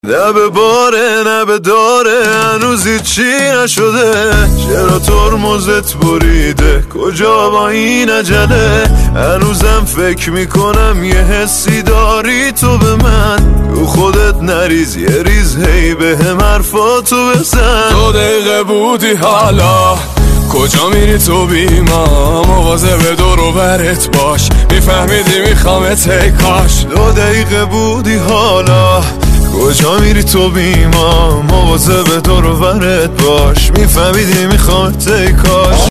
نه به باره نه به داره هنوز هیچی نشده، چرا ترمزت بریده کجا با این عجله؟ هنوزم فکر میکنم یه حسی داری تو به من، تو خودت نریز یه ریز هی به هم حرفاتو بزن. 2 دقیقه بودی حالا کجا میری تو بیما؟ مواظب دور و برت باش، میفهمیدی میخوامت ای کاش. 2 دقیقه بودی حالا کجا میری تو بیما؟ مواظب دور و برت باش، میفهمیدی میخوامت ای کاش.